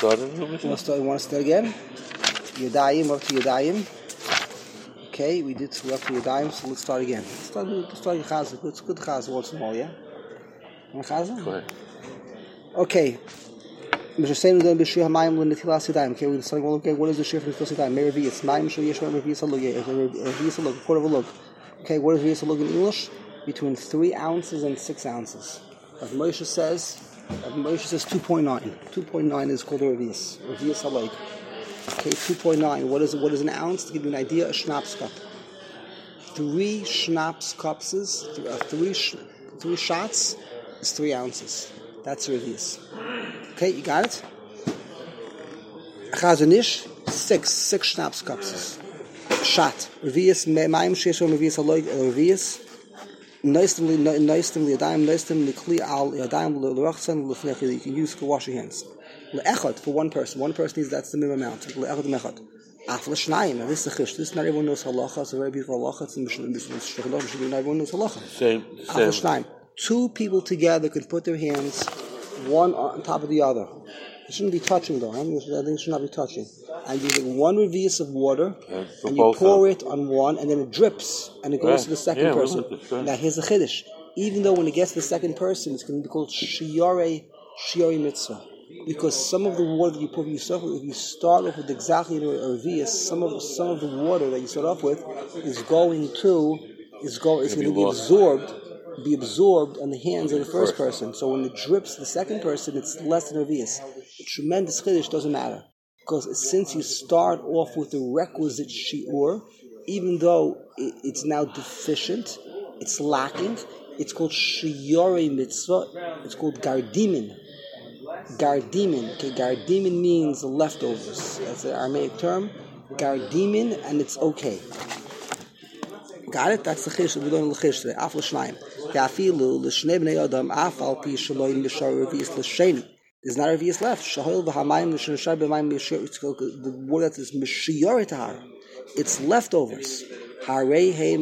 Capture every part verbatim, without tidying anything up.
start it? You want to want to start again? Yadayim, up to Yadayim. Okay, we did two up to Yadayim, so let's start again. Let's start, let's start Chazah. It's good Chazah once in a while, yeah? Want Chazah? Go ahead. Okay. Mister Saying we're going to be Shir HaMayim L'Netilas Yadayim. Okay, we're starting to look at what is the Shir for Netilas Yadayim. May Revi'is. Mayim Shir Yeshua Revi'is HaLug. Revi'is HaLug, a quarter of a lug. Okay, what is Revi'is HaLug in English? Between three ounces and six ounces. As Moshe says, as Moshe says two point nine. two point nine is called a Revi'is. Revi'is HaLug. Okay, two point nine. What is what is an ounce? To give you an idea, a schnapps cup. Three schnapps cups, is, uh, three sh- three shots is three ounces. That's Revi'is. Okay, you got it? Chazanish, six, six schnapps cups. Shot. Revi'is, Mayim Sheshon Revi'is HaLog, Revi'is. Noistim Noistim Yadayim, Noistim Likli Al Yadayim L'Rachsan L'Fnech. You can use to wash your hands. Le'echad, for one person. One person needs, that's the minimum amount. Le'echad Mechad. Af L'Shnayim. Now this is a chish. This, not everyone knows halacha. It's a very beautiful halacha. It's in Mishnah. Not everyone knows halacha. Same. Af L'Shnayim. Two people together could put their hands one on top of the other. It shouldn't be touching though. I think it should not be touching. And you take one revi'is of water yeah, and you pour out. it on one, and then it drips and it goes right. to the second yeah, person. We'll now here's the chiddush. Even though when it gets to the second person, it's going to be called shiore shiore mitzvah, because some of the water that you pour yourself, if you start off with exactly the revi'is, some of some of the water that you start off with is going to is go is going to be absorbed. be absorbed on the hands of the first person. So when it drips the second person, it's less than Revi'is. A tremendous chiddush doesn't matter. Because since you start off with the requisite shi'ur, even though it's now deficient, it's lacking, it's called shi'urei mitzvah, it's called gardimin. Gardimin. Okay, gardimin means leftovers. That's an Aramaic term. Gardimin, and it's okay. Got it? That's the chish. We don't know the chish today. Af l'shnayim. Ka'afilu l'shnei b'nei adam af al pi shaloim b'shar revi'is l'sheni. There's not a revi'is left. Shahol v'hamayim l'shenashar b'mayim b'shar. The word that is mishiyor tahar. It's leftovers. Harei he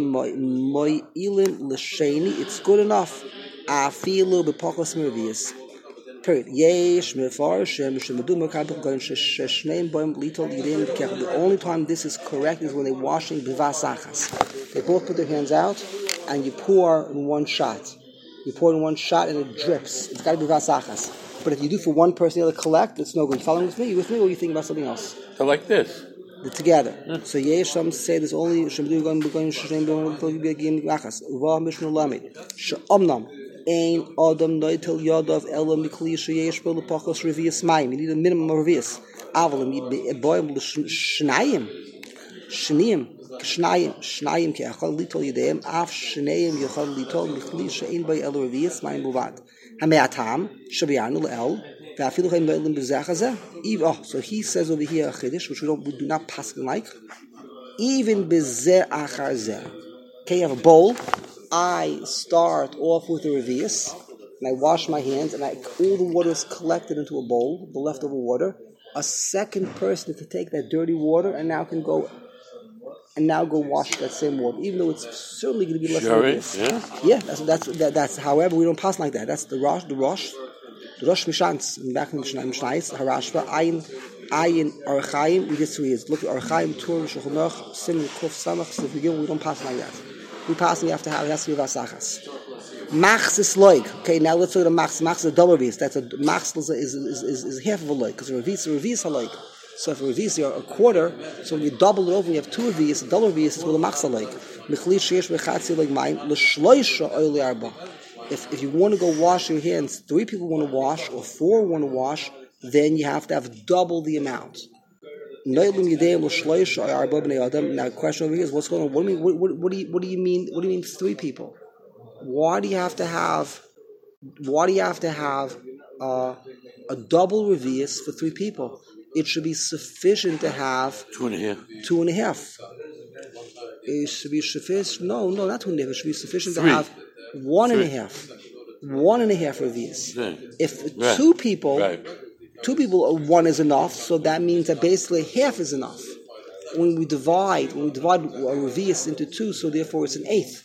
mo'ilim l'sheni. It's good enough. Afilu b'pokos revi'is. Period. Yesh mefarshim shemedu mekabel goyin sheshneim boim litol yidim kechel. The only time this is correct is when they're washing bivasachas. They both put their hands out, and you pour in one shot. You pour in one shot, and it drips. It's got to be vasachas. But if you do for one person, the other collect, it's no good. You following with me? You with me, or you think about something else? So like this. They're together. Mm. So yesh, some say there's only shemedu goyin sheshneim boim litol yidim kechel. Uva mishnu lamid. She'omnam. Ein Adam Noitel Yadav Ela Mikli Sheyesh Bel Pachos Revi'is Mayim. You need a minimum of Revi'is. Avalim Boim Shnayim Shneim Shnayim Shnayim Ki Achal Litol Yedem Af Shneim Yochal Litol Mikli Shein Bay El Revi'is Mayim Buvad Hameatam Shabianu El Va'afilu Chaim Beilim Bezachazeh. Oh, so he says over here a chiddush which we don't we do not pass like. Even Bezeh Achar Zeh. Okay, you have a bowl. I start off with the revi'is, and I wash my hands, and I, all the water is collected into a bowl, the leftover water. A second person to take that dirty water and now can go and now go wash that same water, even though it's certainly going to be less sure than this. Yeah, yeah. That's that's that, that's. However, we don't pass like that. That's the rosh, the rosh, the rosh mishans. Back in Mishnayis, Harashva, Ayin, Ayin, Archaim. We get three years. Look at Archaim, Tur, Shulchan, Simon, Kuf, Samach. So if we give, we don't pass like that. We pass, we have to have, it has to be vasachas. Machs is loig. Okay, now let's look at a machs. Machs is a double revi'is. That's a machs is, is, is, is, is half of a loig, because a revi'is is a revi'is loig. So if a revi'is is a quarter, so when you double it over, when you have two revi'is, a double revi'is is called a machs loig. Mechli sheyesh v'chatzi loig mayim l'shloisha oili arba. If if you want to go wash your hands, three people want to wash, or four want to wash, then you have to have double the amount. Now, the question over here is, what's going on? What do you mean? What, what, what do you what do you mean? What do you mean three people? Why do you have to have? Why do you have to have uh, a double revi'is for three people? It should be sufficient to have two and a half. Two and a half. It should be sufficient. No, no, not two and a half. It should be sufficient three. to have one three. and a half. One and a half revi'is. Right. If right. two people. Right. Two people, one is enough, so that means that basically half is enough. When we divide, when we divide a revi'is into two, so therefore it's an eighth.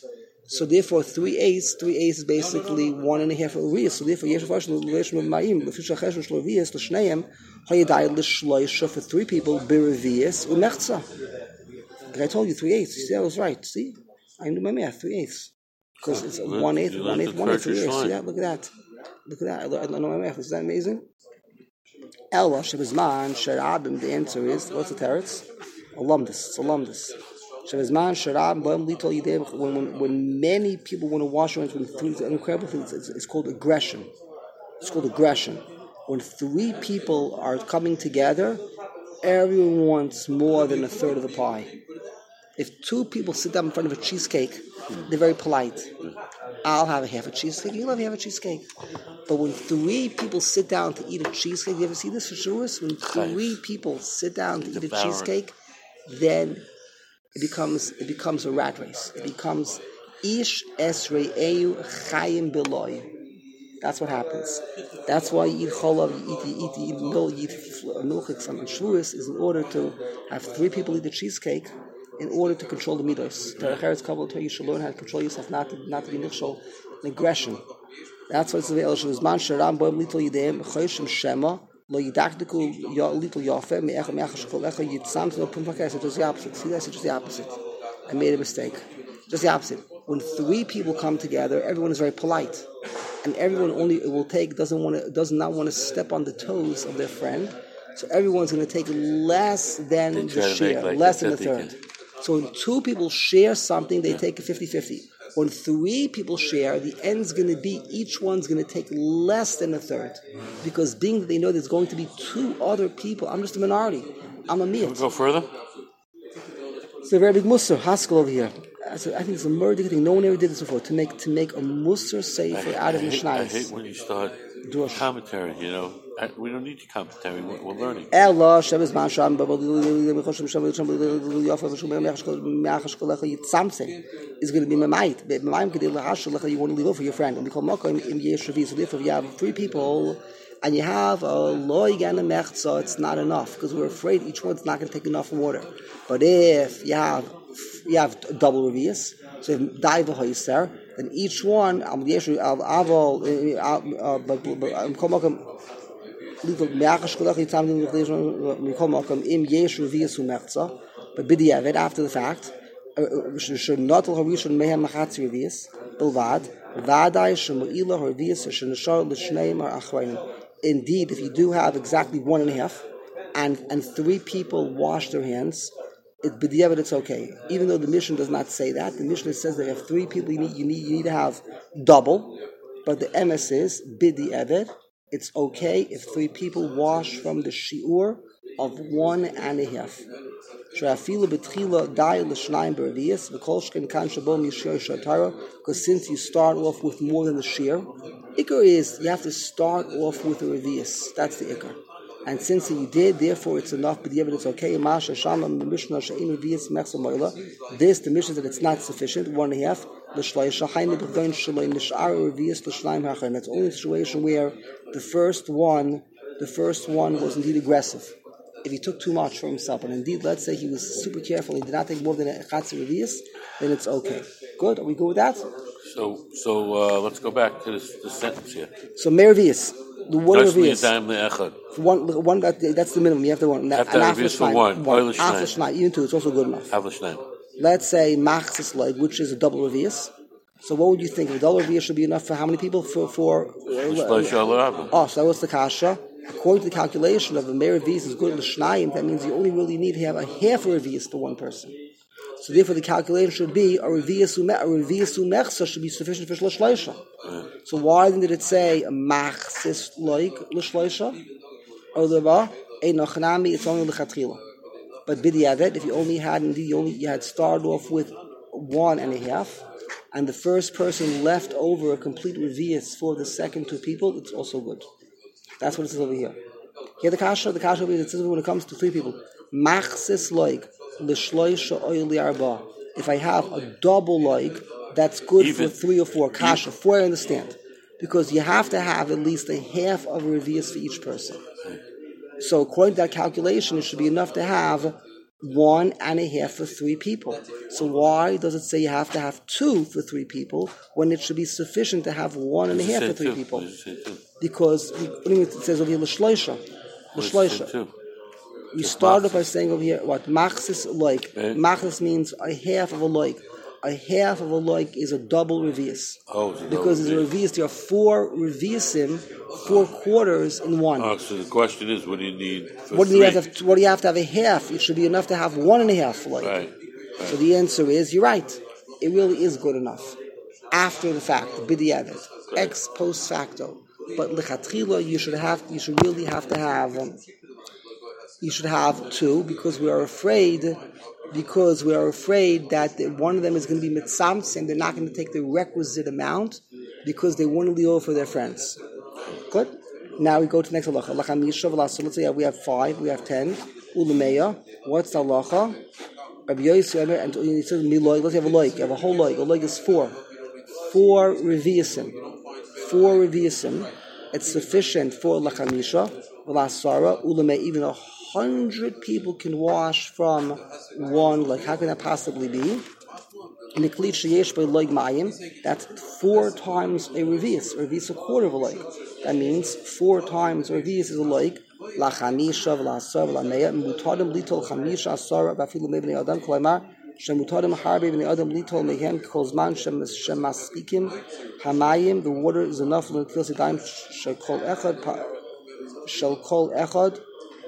So therefore, three eighths, three eighths is basically one and a half revius. So therefore, yesh v'ashnu l'leishim b'mayim l'fisha cheshu shlo revius l'shneim hayadai l'shloisha for three people b'revius u'mechza. Like I told you, three eighths. You see, I was right. See, I knew my math. Three eighths because it's You one eighth, learned- you one learned eighth, the one eighth, three Turkish eighths. line. Yeah, look at that. Look at that. I learned- I know my math. Is that amazing? Ella Shabazman Sharabim. The answer is what's the teretz? Alumdus. It's alumdus. Shabazman Sharabim Bam Litol Yidei. When when when many people want to wash hands, when three, it's an incredible thing. It's, it's, it's called aggression. It's called aggression. When three people are coming together, everyone wants more than a third of the pie. If two people sit down in front of a cheesecake, they're very polite. I'll have a half a cheesecake, you'll have a half a cheesecake. But when three people sit down to eat a cheesecake, you ever see this for sure? When three people sit down to eat a cheesecake, then it becomes it becomes a rat race. It becomes ish esre'eu chayim beloy. That's what happens. That's why you eat cholav, you eat, you eat, you eat milk, you eat milchiks and shvuas is in order to have three people eat the cheesecake in order to control the midos. Terecheretz kabbalah Torah, you should learn how to control yourself, not to, not to be nichshol in aggression. That's why it's the El Shuzman Sharam Boim Little Yidem Choshim Shema Lo Yidaktiku Little Yafe Me'echa Me'echa Shekol Echa Yitzam. No Pumpakas. It's just the opposite. See, that's just the opposite. I made a mistake. Just the opposite. When three people come together, everyone is very polite, and everyone only will take doesn't want to does not want to step on the toes of their friend. So everyone's going to take less than the share, like less than a third. So when two people share something, they yeah. take a fifty-fifty. When three people share, the end's going to be each one's going to take less than a third. Because being that they know there's going to be two other people, I'm just a minority. I'm a miyat. Can we go further? It's a very big musar, Haskell over here. I think it's a murder thing. No one ever did this before. To make to make a musar sefer out of Mishnayos. I hate when you start doing commentary, you know. I, we don't need the commentary. We're, we're learning. Ella Shabbos Masham Yitzamse is going to be Mamayit. Mamayim Kedil Lahashal you want to leave over for your friend. And we call Makom Im Yeshavi. So therefore, if you have three people and you have a loig and a mechza, it's not enough because we're afraid each one's not going to take enough water. But if you have you have double revius, so if Daiva Hoyser, then each one Am Yeshu Av Aval Makom Little Me'achashkolach Yitzam Mikom Makom Im Yesh Revius Umerza, but B'diavad after the fact, should not Harishon Mehem Machatzi Revius, Bilvad, Vadai Shemu'ila Revius Shenashar L'Shneim or Achreinim. Indeed, if you do have exactly one and a half, and and three people wash their hands, it B'diavad it's okay. Even though the Mishnah does not say that, the Mishnah says that if three people you need you need you need to have double, but the M S is B'diavad. It's okay if three people wash from the shiur of one and a half. Because since you start off with more than the shear, ikar is you have to start off with a revius. That's the ikar. And since you did, therefore it's enough, but the evidence it's okay. This, the mission that it's not sufficient, one and a half. That's only a situation where the first one, the first one was indeed aggressive. If he took too much for himself, and indeed, let's say he was super careful, he did not take more than a chatzi revius, then it's okay. Good? Are we good with that? So, so uh, let's go back to this, this sentence here. So merevius. The one revius. One, one that, that's the minimum. You have to one. Have to revius for one. One. After even two, it's also good enough. Let's say machzis like, which is a double revius. So what would you think? A double revius should be enough for how many people? For for. Uh, oh, so that was the kasha. According to the calculation of a meir revius is good l'shnayim, that means you only really need to have a half a revius for one person. So therefore, the calculation should be a revius ume a revius umechsa should be sufficient for shloisha. So why then did it say machzis like l'shloisha? Or the ba a nachnami it's only l'chatchila. But b'diavad, if you only had indeed you only you had started off with one and a half, and the first person left over a complete revius for the second two people, it's also good. That's what it says over here. Here the kasha, the kasha it says when it comes to three people, machzis like l'shloisha oili arba. If I have a double like, that's good Even. for three or four. Kasha, four I understand. Because you have to have at least a half of a revius for each person. So according to that calculation, it should be enough to have one and a half for three people. So why does it say you have to have two for three people when it should be sufficient to have one and a half for three people? Because what do you mean it says over here l'shloisha, l'shloisha. We started by saying over here what machzis like. Machzis means a half of a like. A half of a like is a double revius. Oh, because it's a revius. There are four reviusim, four quarters in one. Oh, so the question is, what do you need for what do three? you have to, what do you have to have a half? It should be enough to have one and a half like. Right, right. So the answer is, you're right. It really is good enough. After the fact, b'diavad, ex post facto. But lechatchila, you should have, you should really have to have, um, you should have two because we are afraid. Because we are afraid that one of them is going to be mitzamtz and they're not going to take the requisite amount because they want to leave over for their friends. Good? Now we go to the next halacha. Halacha misha v'la. Let's say we have five, we have ten. Ulameya. What's the halacha? Rabbi Yosef and he says miloy. Let's have a loik. You have a whole loik. A loik is four. Four reviusim. Four reviusim. It's sufficient for halacha misha v'la sara. Ulameya. Even a hundred people can wash from one. Like, how can that possibly be? In the kli sheyesh by loig mayim, that's four times a revius. A revius is a quarter of a loig. That means four times a revius is a loig. La chamisha v'la asar v'la meya mutadim litol chamisha asar v'afilu mebnei adam kolaymar shemutadim harbe b'nei adam litol mehem kol zman shemaspikim hamayim. The water is enough l'ntil sidayim shel kol echad shel kol echad.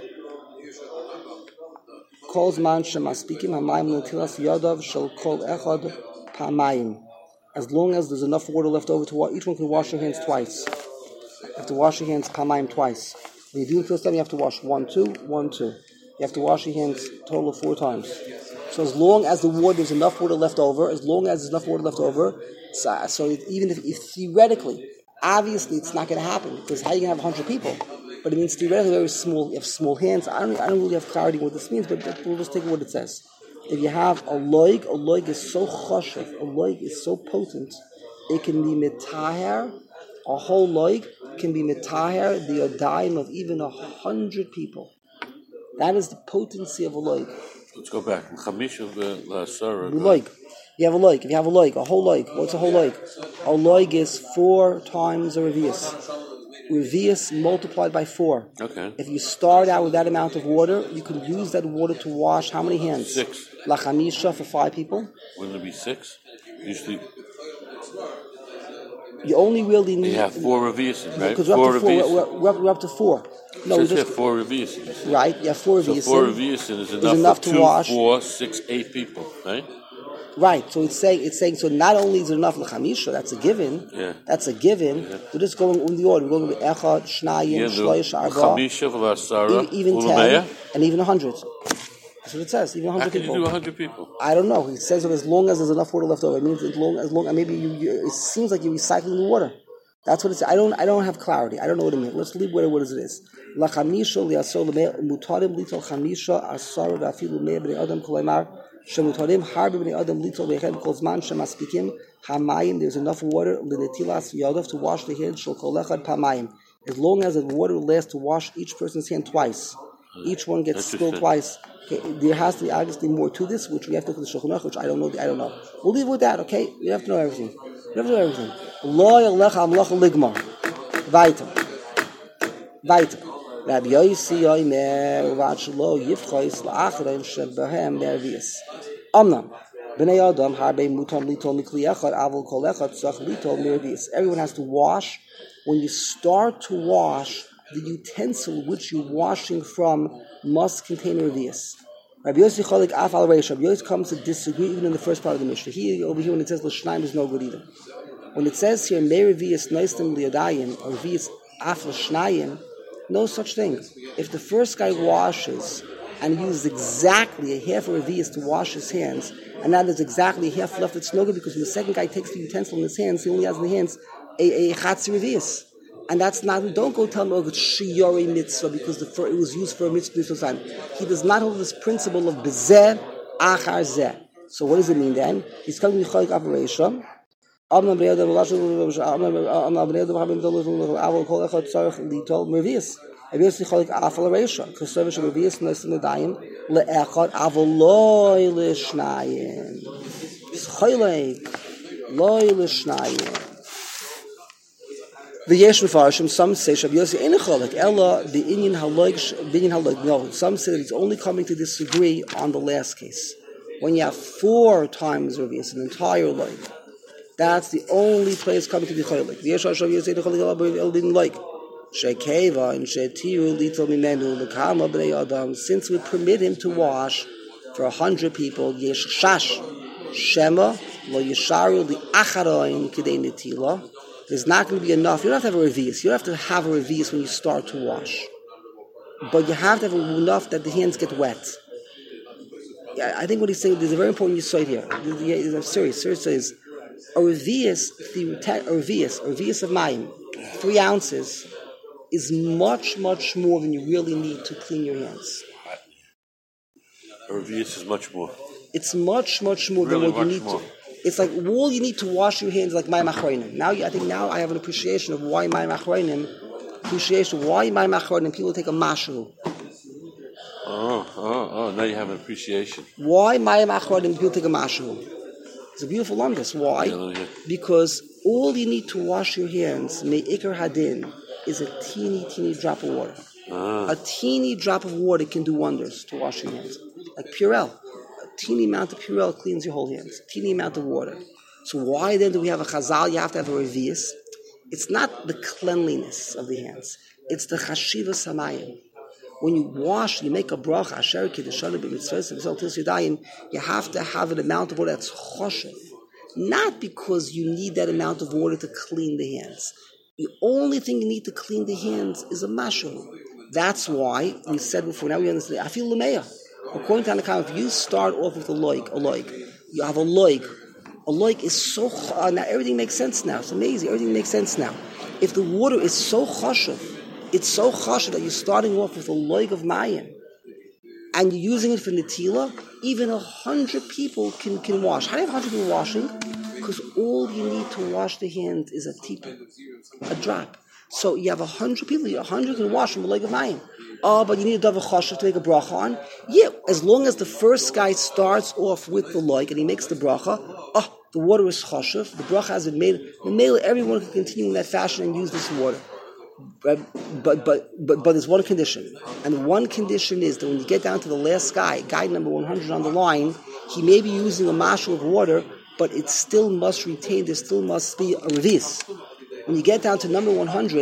Calls man shemaspikim hamayim l'ntilas yadav shel kol echad pamayim. As long as there's enough water left over to wash, each one can wash their hands twice. You have to wash your hands pamayim twice. When you do the first time, you have to wash one, two, one, two. You have to wash your hands a total of four times. So as long as the water, there's enough water left over, as long as there's enough water left over, so, so even if, if theoretically, obviously it's not going to happen because how are you going to have one hundred people? But it means theoretically very small. You have small hands. I don't. I don't really have clarity what this means, but we'll just take what it says. If you have a loig, a loig is so choshev, a loig is so potent, it can be mitaher. A whole loig can be mitaher the odayim of even a hundred people. That is the potency of a loig. Let's go back. Chamisha v'lasara. Loig. You have a loig. If you have a loig, a whole loig. What's a whole loig? A loig is four times a revius. Revius multiplied by four. Okay. If you start out with that amount of water, you can use that water to wash how many hands? Six. Lachamisha for five people. Wouldn't it be six? Usually. You only really need. You have four reviuses, right? Because we're four up to four. We're, we're, up, we're up to four. No, we just have four reviuses. Right. You have four reviuses. So four reviuses is enough, enough for to two, wash. four, six, eight people, right? Right, so it's saying it's saying so. Not only is it enough l'chamisha, that's a given. Yeah. That's a given. Yeah. We're just going on the order. We're going with echad, shnayim, shloish, arba, even ten, and even a hundred. That's what it says. Even a hundred people. How can you do a hundred people? I don't know. It says that as long as there's enough water left over. It means as long as long. Maybe you, you, it seems like you're recycling the water. That's what it says. I don't. I don't have clarity. I don't know what it means. Let's leave what it is. L'chamisha liasol mutarim litol chamisha asar v'afilu mei b'nei adam kolaymar. Shemutarim harbe b'nei adam litol meichem kol zman shemaspikim hamayim. There's enough water l'netilas yadav to wash the hands shel kol echad pamayim. As long as the water lasts to wash each person's hand twice, each one gets spilled twice. Okay, there has to be obviously more to this, which we have to look at the Shulchan Aruch, which I don't know. I don't know. We'll leave with that. Okay, you have to know everything. You have to know everything. Lo yalecha amlacha ligma. Weiter. Weiter. Rabbi Yossi yoimer uvachlo yifchois la'achrein shebehem nervius. Amnam. Bnei Adam harbe mutam litol mikli echad avol kol echad tzach litol nervius. Everyone has to wash. When you start to wash, the utensil which you're washing from must contain nervius. Rabbi Yossi cholik af al reish. Rabbi Yossi comes to disagree even in the first part of the Mishnah. Here, over here, when it says l'shnaim is no good either. When it says here me revius noistem liadayim or revius af l'shnayim, no such thing. If the first guy washes and he uses exactly a half a revius to wash his hands, and now there's exactly a half left, it's no good because when the second guy takes the utensil in his hands, he only has in the hands a, a chatzi revius. And that's not, don't go tell him, oh, it's shiyori mitzvah because the, for, it was used for a mitzvah. He does not hold this principle of bezeh achar zeh. So what does it mean then? He's coming to cholik operation. If Rabbi Yossi chalik afal reisha. Kosevish Rabbi Yossi noisim l'dayim le'echad avoloi l'shnayim. It's chaylik loi l'shnayim. The yesh mefarshim. Some say Rabbi Yossi ain't chalik ella the inyan haloik binyan haloik. No, some say that he's only coming to disagree on the last case. When you have four times Rabbi Yossi, an entire loik, that's the only place coming to be chaylik. The yesh Rabbi Yossi ain't chalik ella binyan loik. Shekeva and Shetiru Little Mimenu Lekama Bnei Adam. Since we permit him to wash for a hundred people, Yesh Shash Shema Lo Yesharu the Acharoin Kidei Netila. There's not going to be enough. You don't have to have a revius. You don't have to have a revius when you start to wash, but you have to have enough that the hands get wet. Yeah, I think what he's saying, there's a very important insight here. I'm serious. Serious is a revius, a revius, a revius of mayim, three ounces. Is much, much more than you really need to clean your hands. A revius is much more. It's much, much more really than what you need more. to. It's like all you need to wash your hands like my machronim. Now, I think now I have an appreciation of why my machronim, appreciation of why my machronim, people take a mashu. Oh, oh, oh, now you have an appreciation. Why my machronim, people take a mashu. It's a beautiful lumdus. Why? Yeah, yeah. Because all you need to wash your hands, me'ikar hadin, is a teeny, teeny drop of water. Ah. A teeny drop of water can do wonders to wash your hands. Like Purell. A teeny amount of Purell cleans your whole hands. A teeny amount of water. So why then do we have a chazal? You have to have a revius. It's not the cleanliness of the hands. It's the chashiva samayim. When you wash, you make a bracha, asher kiddushan b'mitzvos v'zol yadayim, you have to have an amount of water that's choshev. Not because you need that amount of water to clean the hands. The only thing you need to clean the hands is a mashu. That's why we said before. Now we understand. I feel lemeya. According to Hanakam, if you start off with a loik, a loik, you have a loik. A loik is so uh, now everything makes sense now. It's amazing. Everything makes sense now. If the water is so chashuv, it's so chashuv that you're starting off with a loik of mayim, and you're using it for netila. Even a hundred people can, can wash. How do you have a hundred people washing? Because all you need to wash the hands is a tipa, a drop. So you have a hundred people, a hundred can wash from a leg of mayim. Oh, but you need a double chashav to make a bracha on. Yeah, as long as the first guy starts off with the leg and he makes the bracha, oh, the water is chashav, the bracha has been made. The male, everyone can continue in that fashion and use this water. But, but but but but there's one condition, and the one condition is that when you get down to the last guy, guy number one hundred on the line, he may be using a mashal of water, but it still must retain, there still must be a revis. When you get down to number one hundred,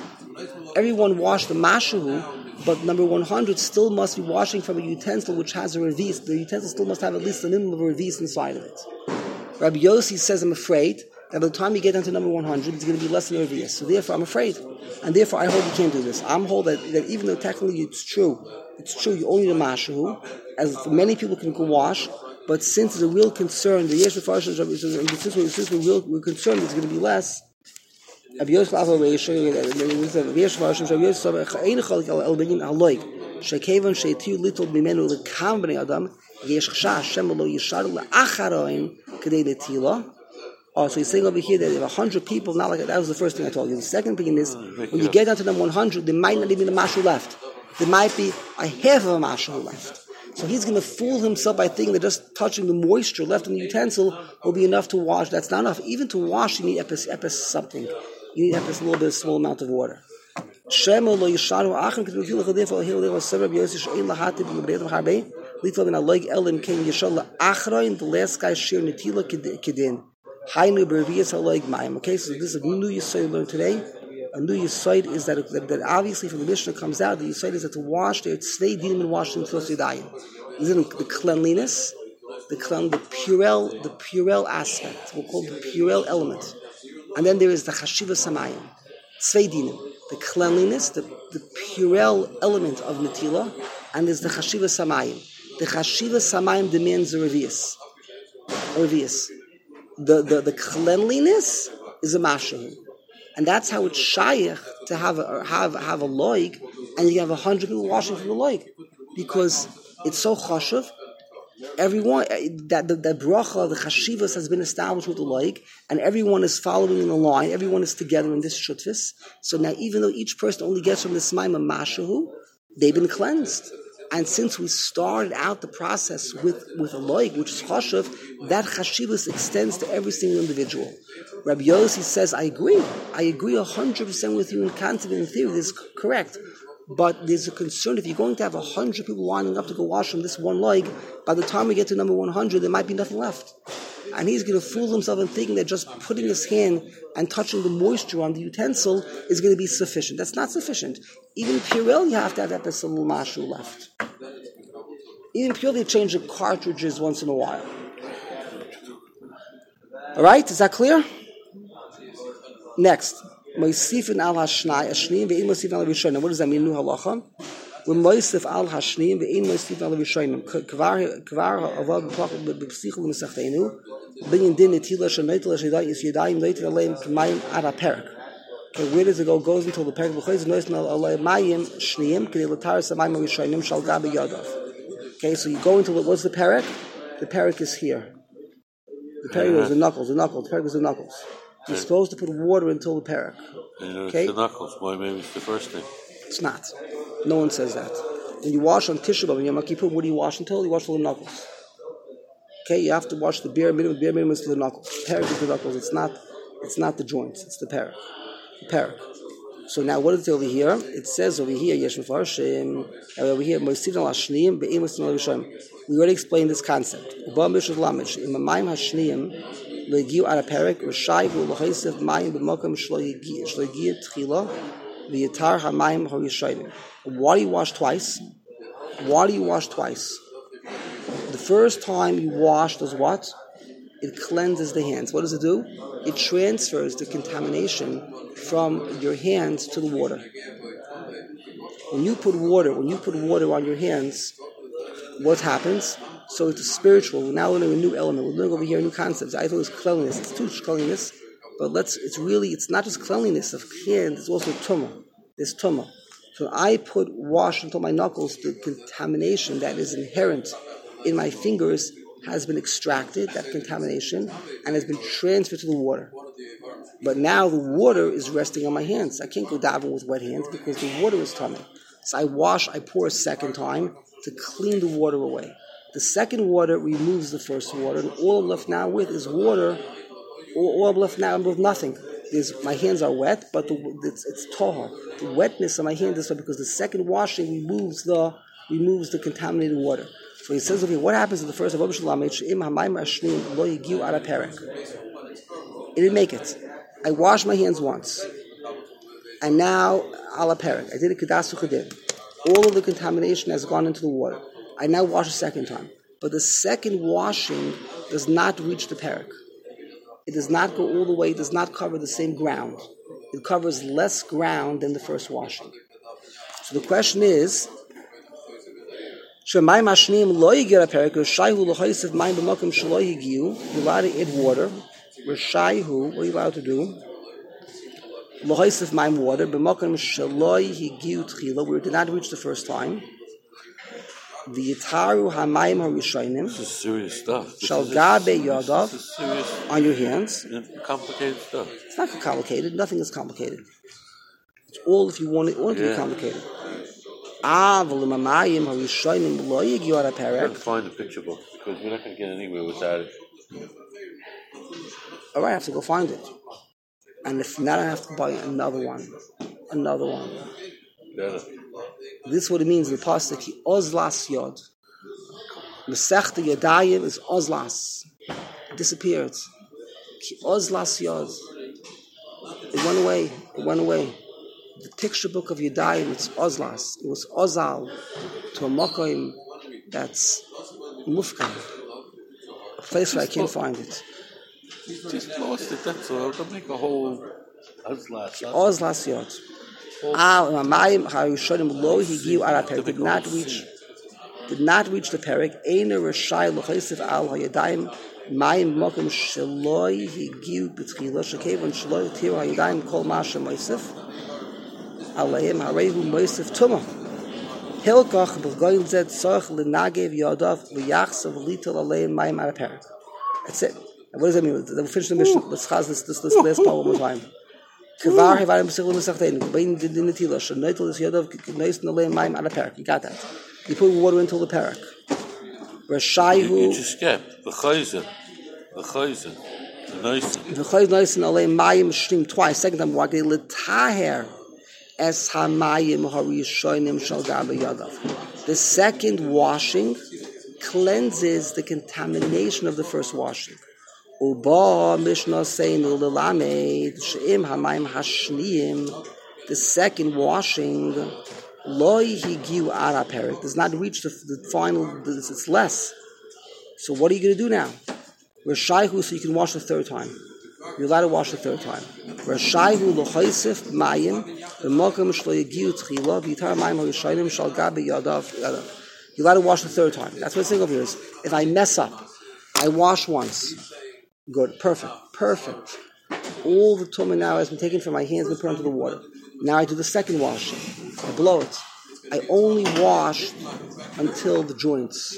everyone washed the mashahu, but number one hundred still must be washing from a utensil which has a revis. The utensil still must have at least a minimum of a revis inside of it. Rabbi Yossi says, I'm afraid that by the time you get down to number one hundred, it's going to be less than a revis. So therefore, I'm afraid. And therefore, I hold you can't do this. I'm hold that, that even though technically it's true, it's true, you only need a mashahu, as many people can go wash, but since it's a real concern, the yesh mefarshim, since we're, since we're, real, we're concerned it's going to be less, Rabbi Yosef Lavo Reisha, Rabbi Yosef Mefarshim, Rabbi Yosef Ein Chalik El Binyan Haloik, Shekevan Shetiu Little Bimenu Lekam Bnei Adam, Yesh Chashash Hashem Lo Yisharu LaAcharoin Kedei Netila. Oh, so he's saying over here that if a hundred people, not like that was the first thing I told you. The second thing is, when you get down to number one hundred, there might not even be a mashu left. There might be a half of a mashu left. So he's going to fool himself by thinking that just touching the moisture left in the utensil will be enough to wash. That's not enough. Even to wash, you need epis, epis something. You need epis a little bit, a small amount of water. Shemo lo yisharu achim k'tuvil l'chadef al-hil l'hil l'sever b'yosef she'ein l'hatib l'breidam harbei litva min aloig elim ken yishal l'achroin the last guy shir netila kedin. Hainu b'revias haloig ma'im. Okay, so this is a new yisoid we learned today. A new yisoid is that, that that obviously from the Mishnah comes out. The yisoid is that to wash there, it's snei dinim and wash until yadayim. Is it the cleanliness, the clean, the purell, the purell aspect? We'll call it the purell element, and then there is the chashiva samayim, tzvei dinim, the cleanliness, the the purell element of netila, and there's the chashiva samayim. The chashiva samayim demands a revius, a revius. The, the, the cleanliness is a mashahu. And that's how it's shayach to have a, have, have a loig, and you have a hundred people washing from the loig. Because it's so chashuv, Everyone, that the, the bracha, the chashivas has been established with the like, and everyone is following in the line. Everyone is together in this shutfis. So now, even though each person only gets from this maima mashahu, they've been cleansed. And since we started out the process with, with a like, which is chashav, that chashivas extends to every single individual. Rabbi Yossi says, I agree. I agree one hundred percent with you in concept and in theory. This is correct. But there's a concern, if you're going to have one hundred people lining up to go wash from this one leg, by the time we get to number one hundred, there might be nothing left. And he's going to fool himself in thinking that just putting his hand and touching the moisture on the utensil is going to be sufficient. That's not sufficient. Even Purell, you have to have that there's a little mashu left. Even Purell, they change the cartridges once in a while. All right? Is that clear? Next. Moisifin al hashnai ashnim ve'in moisifin al rishonim. What does that mean? Nu halacha. When moisif al hashnim ve'in moisifin al rishonim. Kvar kvar avad b'pachot b'psichol m'sachteinu. B'yin din netila shenoitila shedai is yadayim leitil aleim k'mayim ad haperak. Okay, where does it go? It goes until the perak b'choyz noisin al aleim shniyim k'dei l'tar samayim rishonim shal gabe yadav. Okay, so you go into what's the perak? The perak is here. The perak is the knuckles. The knuckles. The perak is the knuckles. You're supposed to put water until the perak. You know, okay? It's the knuckles. Why maybe it's the first thing. It's not. No one says that. When you wash on Tisha B'Av, when you're Yom Kippur, what do you wash until? You wash till the knuckles. Okay, you have to wash the bare minimum. The bare minimum is to the knuckles. The perak is the knuckles. It's not. It's not the joints. It's the perak. The perak. So now, what is it over here? It says over here, Yesh Mefarshim, over here, Moisivin al Hashniim, Be'im Moisivin al Rishonim. We already explained this concept. Uba Mishul Lamish, in Mamayim Hashniim, Legiu Ad HaPerek, Rishayvu L'Chaisef Mayim B'Mokam Shlo Yigiyah Tchila, V'Yitar HaMayim HaRishonim. Why do you wash twice? Why do you wash twice? The first time you wash does what? It cleanses the hands. What does it do? It transfers the contamination from your hands to the water. When you put water, when you put water on your hands, what happens? So it's a spiritual. We're now learning a new element. We're learning over here a new concept. I thought it was cleanliness. It's too much cleanliness, but let's. It's really. It's not just cleanliness of hands. It's also tumah. There's tumah. So I put wash until my knuckles. The contamination that is inherent in my fingers has been extracted. That contamination and has been transferred to the water. But now the water is resting on my hands. I can't go daven with wet hands because the water is tumah. So I wash. I pour a second time to clean the water away. The second water removes the first water, and all I'm left now with is water. All, all I'm left now with nothing. There's, my hands are wet, but the, it's, it's tahor. The wetness of my hands is because the second washing removes the removes the contaminated water. So he says over here, what happens in the first of It didn't make it. I washed my hands once, and now ala perek. I did a kedasu chedin. All of the contamination has gone into the water. I now wash a second time. But the second washing does not reach the perek. It does not go all the way, it does not cover the same ground. It covers less ground than the first washing. So the question is, you're allowed to add water. What are you allowed to do? Water. We did not reach the first time. The Yitaru Hamayim HaRishonim. This is serious stuff. Shall Gabe Yadav on your hands. Complicated stuff. It's not complicated. Nothing is complicated. It's all if you want it, want it yeah. to be complicated. Ah, V'Limamayim HaRishonim Lo Yigiu Ad HaPerek. I'm going to find the picture book because we're not going to get anywhere without it. All right, I have to go find it. And if not, I have to buy another one. Another one. Better. This is what it means in the pasuk. Ki ozlas yod. Mesechta Yadayim is ozlas. It disappeared. Ki ozlas yod. It went away. It went away. The picture book of Yadayim, it's ozlas. It was ozal to a mokoim that's mufkan. A place where I can't find it. Just lost it. That's all. Don't make a whole ozlas. Ozlas yod. Ah, Mamayim HaRishonim Lo Higiu Ad HaPerek did not reach, did not reach the perek. Eina Rishai L'Chaisef Al HaYadayim Mayim Mokem Shelo Higiu B'Tchila Shekevon Shelo Tiru HaYadayim Kol Masha Moisef Aleim Harehu Moisef Tumah Hilkach b'goyin zed tzorch l'nagev yodav v'yachsav v'litel alein mayim al haperek. That's it. And what does that mean? We'll finish the mission. Let's chaz this, this, this last part one more time. Kvar hevarim b'sichel m'sachtein. B'yin din netila. Sh'neitel is yodav k'neis n'alein mayim al haperek. You got that. You put water into the perek. Rashayhu. You just skipped the chayzer, the chayzer, the noisen. The chayzer noisen alein mayim shrim twice. Second time, wagei l'taher es hamayim harishonim shal gabe yodav. The second washing cleanses the contamination of the first washing. Uba Mishnah saying l'lamed she'im hamayim hashniyim. The second washing lo higiu ara perik does not reach the, the final. It's less. So what are you going to do now? Rashayhu, so you can wash the third time. You're allowed to wash the third time. Rashayhu lochaysif mayim b'mokum shlo yigiu tchila v'yitar mayim harishayim shal gabe yadav. You're allowed to wash the third time. That's what it's saying over here is. If I mess up, I wash once. Good, perfect, perfect. All the tumah now has been taken from my hands and put onto the water. Now I do the second washing. I blow it. I only wash until the joints.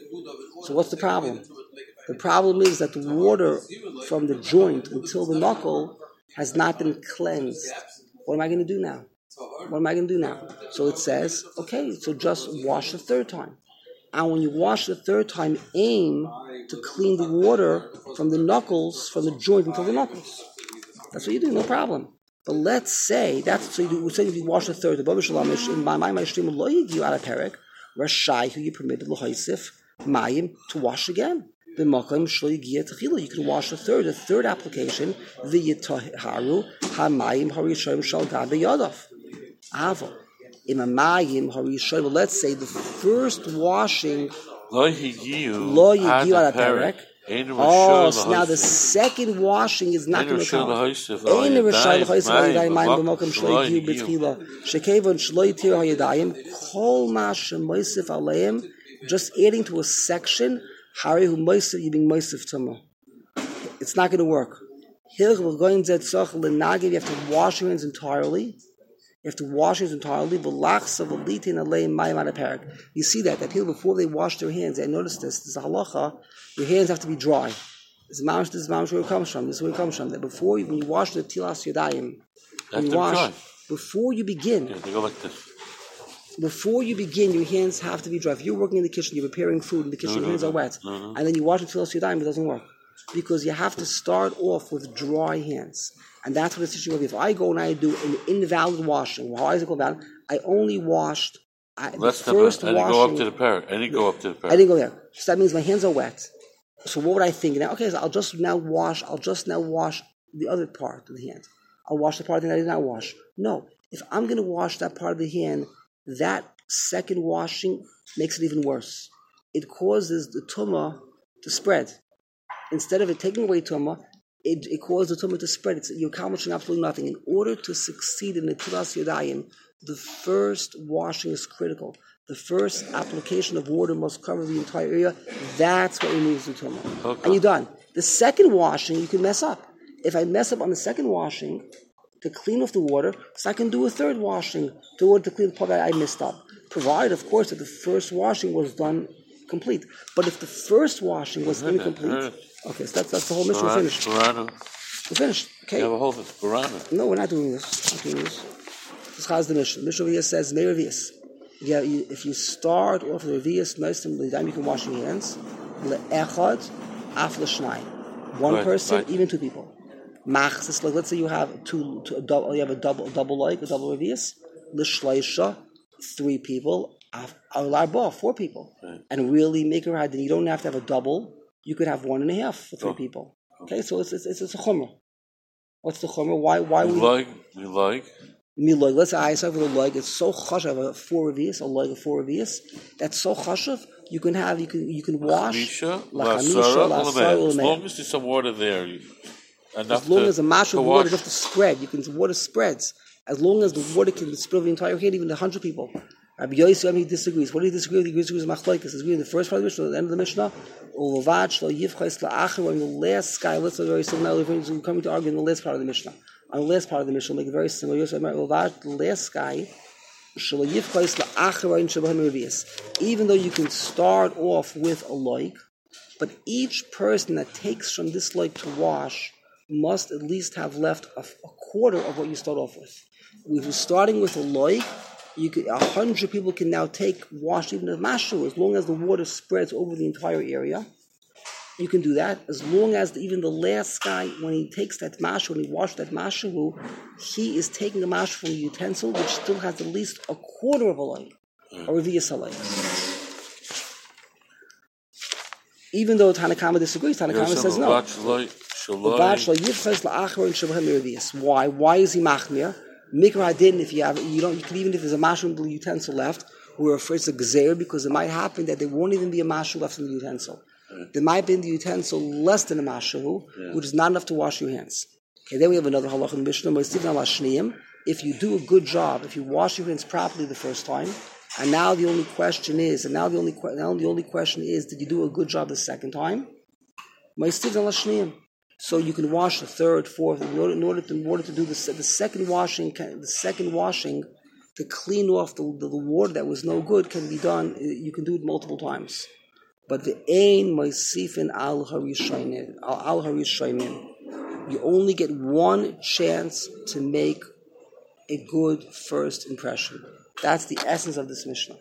So what's the problem? The problem is that the water from the joint until the knuckle has not been cleansed. What am I going to do now? What am I going to do now? So it says, okay, so just wash the third time. And when you wash the third time, aim to clean the water from the knuckles, from the joint until the knuckles. That's what you do, no problem. But let's say, that's so you do, we're saying if you wash the third, the Baba Shalom, in my mind, my stream, lo yigiu ala perek, Rashai, who you permitted, l'hoisif, mayim, to wash again. The makom shlo yigiu techila, you can wash the third, the third application, v'yitaharu, ha-mayim, harishayim, shal gabe yadav. Avo. In a mayim, harishayim, let's say the first washing, Lo yigiu lo yigiu ala perek, oh, so now the second washing is not going to count. Only just adding to a section, it's not going to work. You have to wash your hands entirely. You have to wash your hands entirely. You see that, that people, before they wash their hands, I noticed this, this is a halacha, your hands have to be dry. This is mamish, this is mamish where it comes from. This is where it comes from. That before you, when you wash the tilas yadayim, when you wash, dry. Before you begin, yeah, they go like this. Before you begin, your hands have to be dry. If you're working in the kitchen, you're preparing food in the kitchen, no, your hands no, are wet, no, no. and then you wash the tilas yadayim, it doesn't work. Because you have to start off with dry hands. And that's what it's teaching me. If I go and I do an invalid washing, how is it called valid? I only washed I, the first I didn't washing. go up to the parrot. I didn't go up to the parrot. I didn't go there. So that means my hands are wet. So what would I think now? Okay, so I'll just now wash. I'll just now wash the other part of the hand. I'll wash the part of the hand I did not wash. No, if I'm going to wash that part of the hand, that second washing makes it even worse. It causes the tumah to spread. Instead of it taking away tumah, it, it causes the tumah to spread. It's, you're accomplishing absolutely nothing. In order to succeed in the tilas yadayim, the first washing is critical. The first application of water must cover the entire area. That's what removes the tumah. Okay. And you're done. The second washing, you can mess up. If I mess up on the second washing, to clean off the water, so I can do a third washing to order to clean the part that I messed up. Provided, of course, that the first washing was done complete. But if the first washing was incomplete, okay, so that's, that's the whole mission. We're finished. Burana. We're finished. Okay. You have a whole Burana. No, we're not doing this. We're not doing this. This is the mission. Mission over here says, May Revius. Yeah, you, if you start off with Revius, nice and time you can wash your hands. Le'echad, af l'shnai. One right, person, right. Even two people. Machzis, like let's say you have two, two a double, you have a double, a double like, a double Revius. L'shleisha, three people. Al-arba, four people. Right. And really make it hard. Then you don't have to have a double. You could have one and a half for three oh. people. Okay, so it's it's, it's a chumrah. What's the chumrah? Why why we, we like we like me like? Let's say I start with a like. It's so chashav a four revius, a like of four revius. That's so chashav. You can have you can you can wash lachamisha, as long as there's some water there. As long as the mash of water doesn't spread, you can water spreads. As long as the water can spread over the entire head, even the hundred people. Rabbi Yosef, he disagrees. What do you disagree with? He disagrees with Machlokes. He disagrees in the first part of the Mishnah, at the end of the Mishnah. When the last guy, let's say very similar, we're coming to argue in the last part of the Mishnah. On the last part of the Mishnah, make it very similar. The last guy, Even though you can start off with a loik, but each person that takes from this loik to wash must at least have left a, a quarter of what you start off with. If you're starting with a loik, you could a hundred people can now take wash even a mashu, as long as the water spreads over the entire area. You can do that as long as the, even the last guy, when he takes that mashu, when he washes that mashu, he is taking a mashu from a utensil which still has at least a quarter of a light, or a viyas. Even though Tanakama disagrees, Tanakama says no. Why? Why is he machmir? Mikra hadin, if you have, you don't, you can even if there's a mashu utensil left, we're afraid it's a gzeir because it might happen that there won't even be a mashu left in the utensil. There might be in the utensil less than a mashu, yeah. which is not enough to wash your hands. Okay, then we have another halach in the Mishnah. If you do a good job, if you wash your hands properly the first time, and now the only question is, and now the only now the only question is, did you do a good job the second time? So you can wash the third, fourth, in order, in order to in order to do the the second washing, the second washing to clean off the, the, the water that was no good can be done. You can do it multiple times. But the ein moisifin al harishaynin, al harishaynin. You only get one chance to make a good first impression. That's the essence of this Mishnah.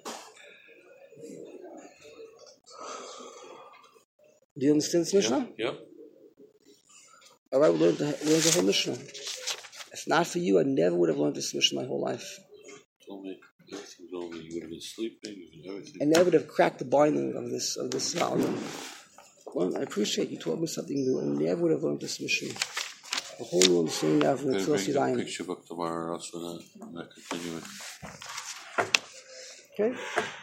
Do you understand this Mishnah? Yeah. yeah. All right, we learned the, we learned the whole Mishnah. If not for you, I never would have learned this Mishnah my whole life. Told me, told me you would have been sleeping and everything. I never would have cracked the binding of this of this volume. Well, I appreciate you taught me something new. I never would have learned this Mishnah. The whole new understanding now from the Tzilsi Dayan. Picture book tomorrow, else we're not, we're not continuing. Okay.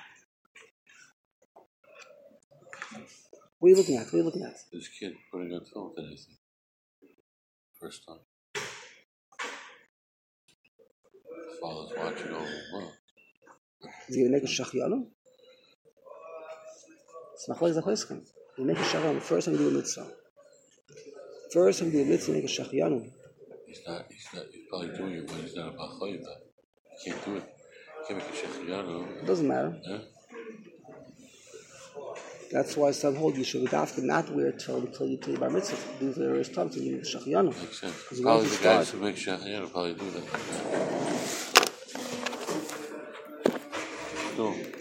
What are you looking at? What are you looking at? This kid putting on film today. First time. His father's watching over him. Well. Is he going to make a shachyanu? It's not like Zachoiskan. You make a shachyanu. First time you do a mitzvah. First time you do a mitzvah, you make a shachyanu. He's not, he's not, he's probably doing it when he's not a bachayim. He can't do it. He can't make a shachyanu. It doesn't matter. Yeah? That's why some hold you should have not wear till until you till you bar mitzvah. Do the first time to make the shachyanu. Makes sense. Probably the guys who make shachyanu probably do that. Cool.